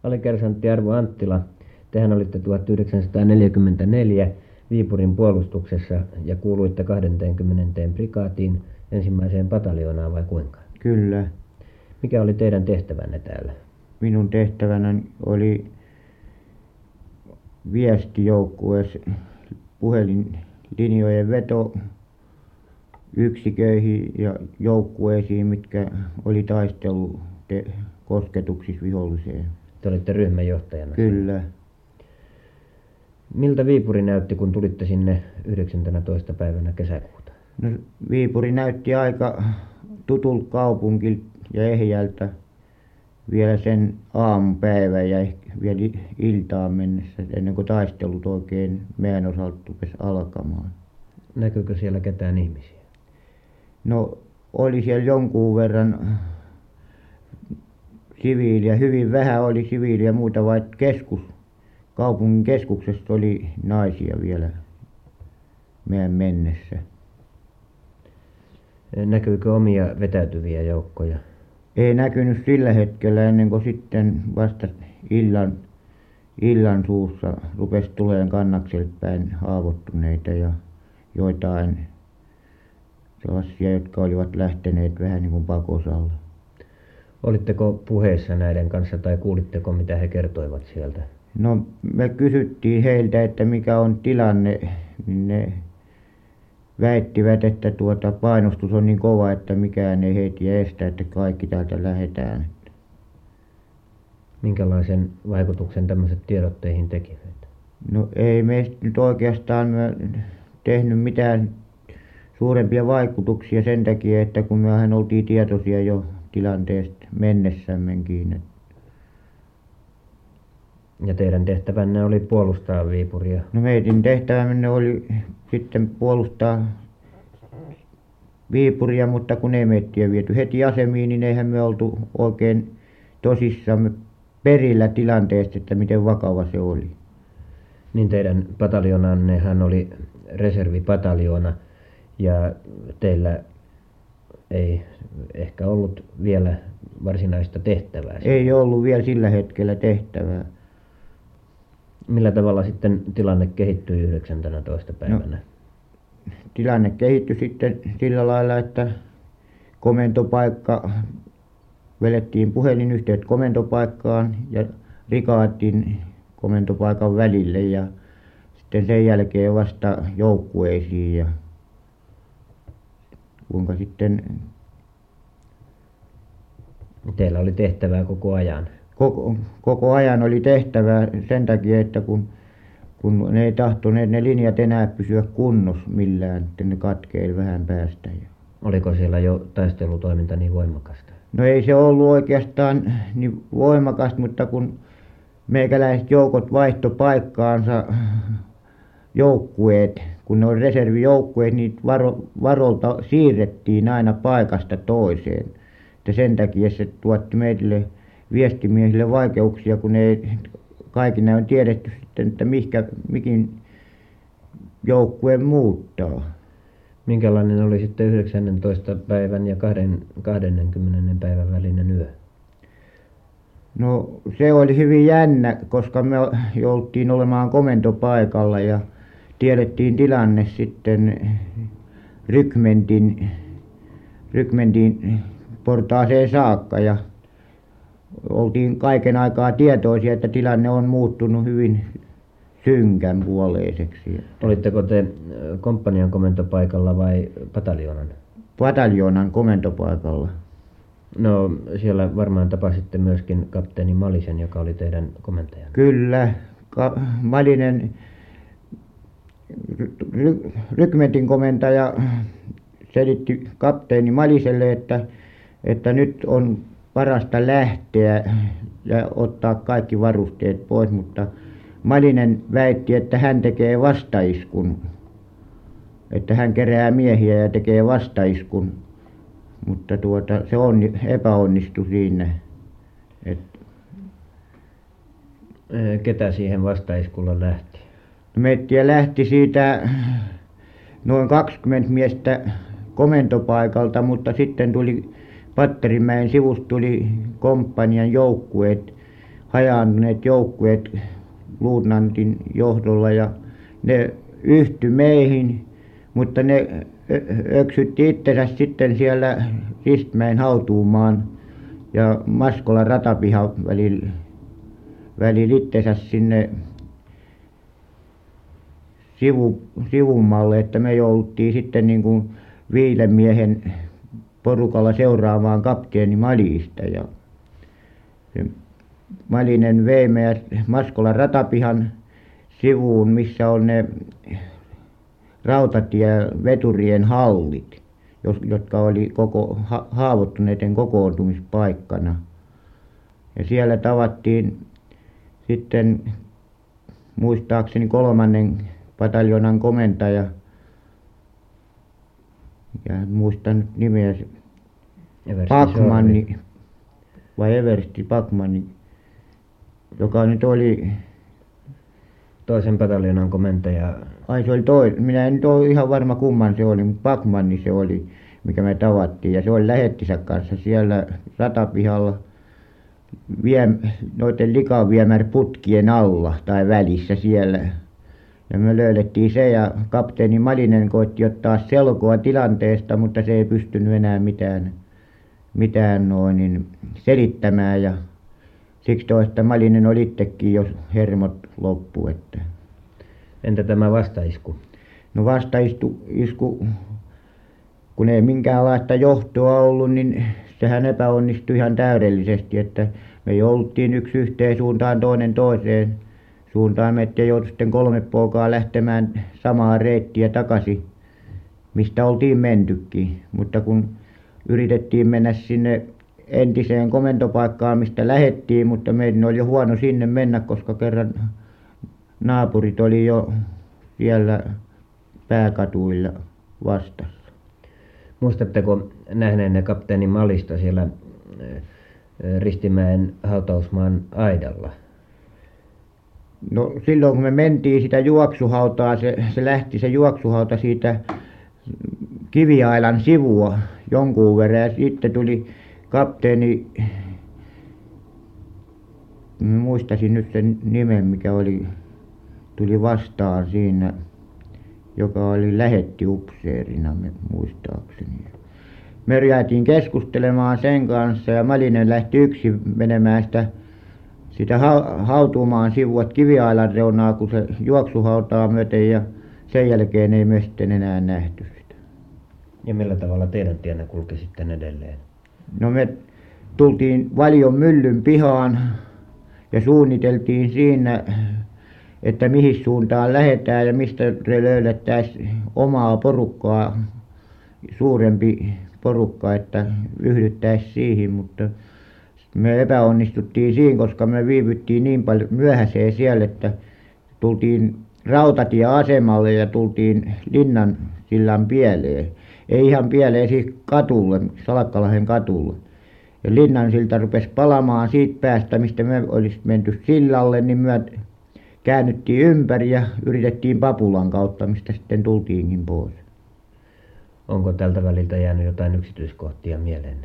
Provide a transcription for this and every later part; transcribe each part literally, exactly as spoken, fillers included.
Alikersantti Arvo Anttila, tehän olitte tuhatyhdeksänsataaneljäkymmentäneljä Viipurin puolustuksessa ja kuuluitte kahteenkymmeneen prikaatiin ensimmäiseen pataljoonaan vai kuinka? Kyllä. Mikä oli teidän tehtävänne täällä? Minun tehtävänä oli viestijoukkueessa puhelinlinjojen veto yksiköihin ja joukkueisiin, mitkä oli taistelu kosketuksissa viholliseen. Te olitte ryhmänjohtajana. Kyllä. Miltä Viipuri näytti, kun tulitte sinne yhdeksäntenätoista päivänä kesäkuuta? No, Viipuri näytti aika tutulta kaupungilta ja ehjältä vielä sen aamupäivän ja ehkä vielä iltaan mennessä, ennen kuin taistelut oikein meidän osalta rupesi alkamaan. Näkyykö siellä ketään ihmisiä? No, oli siellä jonkun verran siviiliä, hyvin vähän oli siviiliä muuta, vain keskus, kaupungin keskuksessa oli naisia vielä meidän mennessä. Näkyykö omia vetäytyviä joukkoja? Ei näkynyt sillä hetkellä, ennen kuin sitten vasta illan, illan suussa rupesi tulemaan Kannakselta päin haavoittuneita ja joitain sellaisia, jotka olivat lähteneet vähän niin kuin pakosalle. Olitteko puheessa näiden kanssa tai kuulitteko, mitä he kertoivat sieltä? No, me kysyttiin heiltä, että mikä on tilanne, niin ne väittivät, että tuota painostus on niin kova, että mikään ei heitä estä, että kaikki täältä lähdetään. Minkälaisen vaikutuksen tämmöiset tiedot teihin tekivät? No, ei meistä nyt oikeastaan tehnyt mitään suurempia vaikutuksia sen takia, että kun mehän oltiin tietoisia jo tilanteesta mennessämmekin. Ja teidän tehtävänne oli puolustaa Viipuria? No, meidän tehtävämme oli sitten puolustaa Viipuria, mutta kun ei meitä viety heti asemiin, niin eihän me oltu oikein tosissamme perillä tilanteesta, että miten vakava se oli. Niin teidän pataljoonannehan oli reservipataljoona ja teillä ei ehkä ollut vielä varsinaista tehtävää. Ei ollut vielä sillä hetkellä tehtävää. Millä tavalla sitten tilanne kehittyi yhdeksäntenätoista päivänä? No, tilanne kehittyi sitten sillä lailla, että komentopaikka, vedettiin puhelinyhteydet komentopaikkaan ja rikaatin komentopaikan välille ja sitten sen jälkeen vasta joukkueisiin ja kuinka sitten. Teillä oli tehtävää koko ajan? Koko, koko ajan oli tehtävää sen takia, että kun, kun ne ei tahtoneet ne linjat enää pysyä kunnossa millään, että ne katkeili vähän päästä. Oliko siellä jo taistelutoiminta niin voimakasta? No, ei se ollut oikeastaan niin voimakasta, mutta kun meikäläiset joukot vaihtoi paikkaansa joukkueet, kun ne oli reservijoukkueet, niin varo, varolta siirrettiin aina paikasta toiseen. Että sen takia se tuotti meille viestimiehille vaikeuksia, kun ei kaikille on tiedetty sitten, että mihinkä mikin joukkueen muuttaa. Minkälainen oli sitten yhdeksännentoista päivän ja kahdenkymmenen päivän välinen yö? No, se oli hyvin jännä, koska me jouduttiin olemaan komentopaikalla ja tiedettiin tilanne sitten rykmentin, rykmentin portaaseen saakka ja oltiin kaiken aikaa tietoisia, että tilanne on muuttunut hyvin synkän puoleiseksi. Olitteko te komppanian komentopaikalla vai pataljoonan? Pataljoonan komentopaikalla. No, siellä varmaan tapasitte myöskin kapteeni Malisen, joka oli teidän komentajanne. Kyllä. Ka- Malinen, ry- rykmentin komentaja, selitti kapteeni Maliselle, että, että nyt on parasta lähteä ja ottaa kaikki varusteet pois, mutta Malinen väitti, että hän tekee vastaiskun, että hän kerää miehiä ja tekee vastaiskun, mutta tuota, se on, epäonnistui siinä. Että ketä siihen vastaiskulla lähti? Meitä lähti siitä noin kaksikymmentä miestä komentopaikalta, mutta sitten tuli Patterimäen sivusta tuli komppanian joukkueet hajaantuneet joukkueet luutnantin johdolla ja ne yhtyi meihin, mutta ne öksytti itsensä sitten siellä Ristimäen hautuumaan ja Maskolan ratapihan välillä välillä itsensä sinne sivu sivummalle, että me jouduttiin sitten niin kuin viiden miehen porukalla seuraamaan kapteeni Malista ja se Malinen vei meidät Maskolan ratapihan sivuun, missä on ne rautatieveturien hallit, jotka oli koko haavoittuneiden kokoontumispaikkana. Ja siellä tavattiin sitten muistaakseni kolmannen pataljoonan komentaja, ja en muista nyt nimeä, Backman vai Eversti Backman, joka nyt oli toisen pataljoonan komentaja. Ai se oli toi, minä en nyt ole ihan varma kumman se oli, mutta Backman se oli, mikä me tavattiin. Ja se oli lähettinsä kanssa siellä ratapihalla vie, noiden likaviemärputkien alla tai välissä siellä. Ja me löydettiin se ja kapteeni Malinen koetti ottaa selkoa tilanteesta, mutta se ei pystynyt enää mitään, mitään noin niin selittämään. Ja siksi toista Malinen oli itsekin, jos hermot loppu. Että. Entä tämä vastaisku? No vastaisku, isku, kun ei minkäänlaista johtoa ollut, niin sehän epäonnistui ihan täydellisesti, että me jouduttiin yksi yhteen suuntaan, toinen toiseen suuntaan. Me ettei joutu sitten kolme poikaa lähtemään samaa reittiä takaisin, mistä oltiin mentykin. Mutta kun yritettiin mennä sinne entiseen komentopaikkaan, mistä lähdettiin, mutta meidän oli jo huono sinne mennä, koska kerran naapurit oli jo siellä pääkatuilla vastassa. Muistatteko nähneenne kapteeni Malista siellä Ristimäen hautausmaan aidalla? No silloin kun me mentiin sitä juoksuhautaa, se, se lähti se juoksuhauta siitä Kiviailan sivua jonkun verran ja sitten tuli kapteeni, muistaisin nyt sen nimen mikä oli, tuli vastaan siinä, joka oli lähettiupseerina muistaakseni. Me jäätiin keskustelemaan sen kanssa ja Malinen lähti yksin menemään sitä, sitä hautuumaan sivua Kiviailan reunaa, kun se juoksuhautaa myöten ja sen jälkeen ei me sitten enää nähty sitä. Ja millä tavalla teidän tienne kulki sitten edelleen? No me tultiin Valion myllyn pihaan ja suunniteltiin siinä, että mihin suuntaan lähdetään ja mistä löydettäisiin omaa porukkaa, suurempi porukka, että yhdyttäisiin siihen, mutta me epäonnistuttiin siinä, koska me viivyttiin niin paljon myöhäiseen siellä, että tultiin rautatieasemalle ja tultiin Linnan sillan pieleen. Ei ihan pieleen, siis katulle, Salakkalahden katulle. Ja Linnan silta rupesi palamaan siitä päästä, mistä me olisi menty sillalle, niin me käännyttiin ympäri ja yritettiin Papulan kautta, mistä sitten tultiinkin pois. Onko tältä väliltä jäänyt jotain yksityiskohtia mieleenne?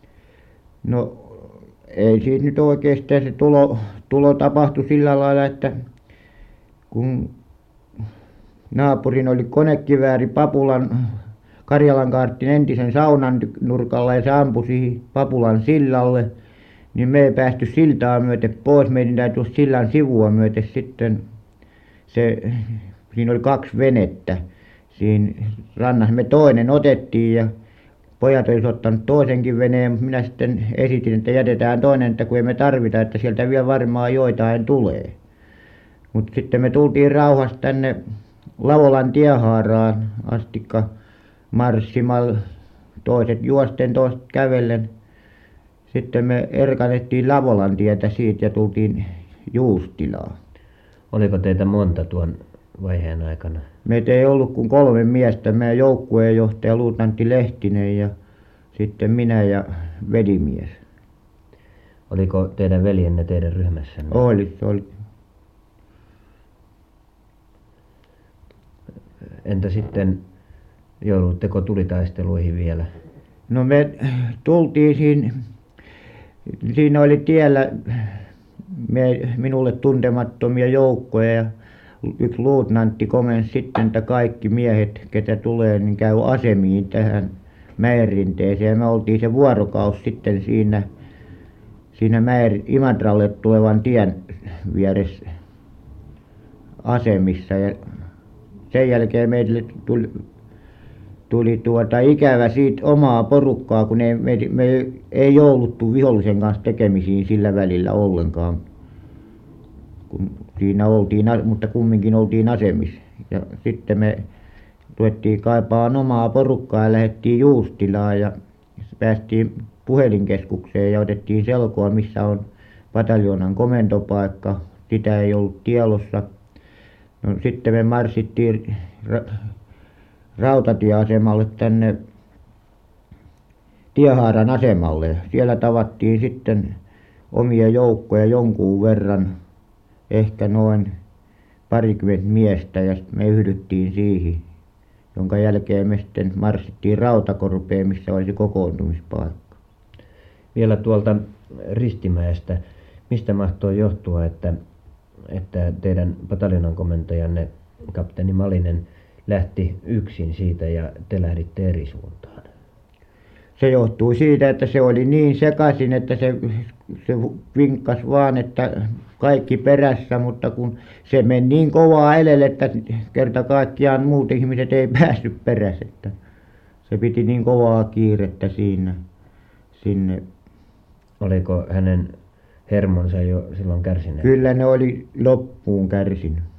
No ei siitä nyt oikeastaan, se tulo, tulo tapahtui sillä lailla, että kun naapurin oli konekivääri Papulan Karjalankaartin entisen saunan nurkalla ja se ampui siihen Papulan sillalle, niin me ei päästy siltaa myöten pois. Meidän täytyi tuossa sillan sivua myöten sitten, se, siinä oli kaksi venettä siinä rannassa. Me toinen otettiin ja pojat olisi ottanut toisenkin veneen, mutta minä sitten esitin, että jätetään toinen, että kun ei me tarvita, että sieltä vielä varmaan joitain tulee. Mutta sitten me tultiin rauhassa tänne Lavolan tiehaaraan astikka marssimalla, toiset juosten, toiset kävellen. Sitten me erkanettiin Lavolan tietä siitä ja tultiin Juustilaan. Oliko teitä monta tuon vaiheen aikana? Meitä ei ollut kuin kolme miestä, meidän joukkueenjohtaja luutnantti Lehtinen ja sitten minä ja velimies. Oliko teidän veljenne teidän ryhmässänne? Oli, se oli. Entä sitten joudutteko tulitaisteluihin vielä? No me tultiin siinä, siinä oli tiellä, me, minulle tuntemattomia joukkoja ja yksi luutnantti komensi sitten, että kaikki miehet, ketä tulee, niin käy asemiin tähän mäen rinteeseen. Ja me oltiin se vuorokausi sitten siinä, siinä mäen Imatralle tulevan tien vieressä asemissa. Ja sen jälkeen meille tuli, tuli tuota ikävä siitä omaa porukkaa, kun ei, me, me ei jouduttu vihollisen kanssa tekemisiin sillä välillä ollenkaan. Kun siinä oltiin, mutta kumminkin oltiin asemissa. Ja sitten me ruvettiin kaipaamaan omaa porukkaa ja lähdettiin Juustilaan ja päästiin puhelinkeskukseen ja otettiin selkoa, missä on pataljoonan komentopaikka. Sitä ei ollut tiedossa. No, sitten me marssittiin ra- rautatieasemalle tänne Tiehaaran asemalle. Ja siellä tavattiin sitten omia joukkoja jonkun verran, ehkä noin parikymmentä miestä, ja me yhdyttiin siihen, jonka jälkeen me sitten marssittiin Rautakorpeen, missä olisi kokoontumispaikka. Vielä tuolta Ristimäestä, mistä mahtoo johtua, että, että teidän pataljonan komentajanne, kapteeni Malinen, lähti yksin siitä ja te lähditte eri suuntaan? Se johtui siitä, että se oli niin sekaisin, että se, se vinkkasi vaan, että kaikki perässä, mutta kun se meni niin kovaa edelle, että kerta kaikkiaan muut ihmiset ei päässyt perässä. Että se piti niin kovaa kiirettä siinä sinne. Oliko hänen hermonsa jo silloin kärsineet? Kyllä ne oli loppuun kärsinyt.